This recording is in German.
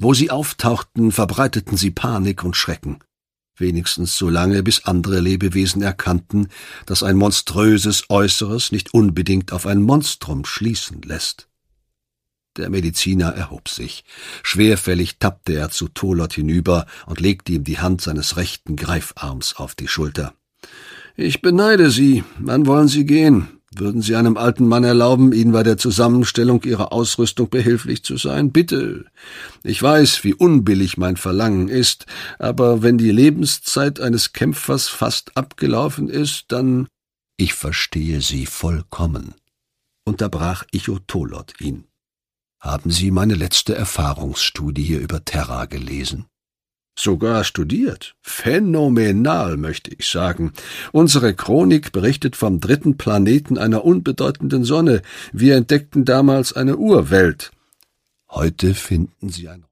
Wo sie auftauchten, verbreiteten sie Panik und Schrecken. Wenigstens so lange, bis andere Lebewesen erkannten, dass ein monströses Äußeres nicht unbedingt auf ein Monstrum schließen lässt. Der Mediziner erhob sich. Schwerfällig tappte er zu Tolot hinüber und legte ihm die Hand seines rechten Greifarms auf die Schulter. »Ich beneide Sie. Wann wollen Sie gehen? Würden Sie einem alten Mann erlauben, Ihnen bei der Zusammenstellung Ihrer Ausrüstung behilflich zu sein? Bitte! Ich weiß, wie unbillig mein Verlangen ist, aber wenn die Lebenszeit eines Kämpfers fast abgelaufen ist, dann...« »Ich verstehe Sie vollkommen«, unterbrach Ichotolot ihn. »Haben Sie meine letzte Erfahrungsstudie über Terra gelesen?« »Sogar studiert. Phänomenal, möchte ich sagen. Unsere Chronik berichtet vom 3. Planeten einer unbedeutenden Sonne. Wir entdeckten damals eine Urwelt.« »Heute finden Sie ein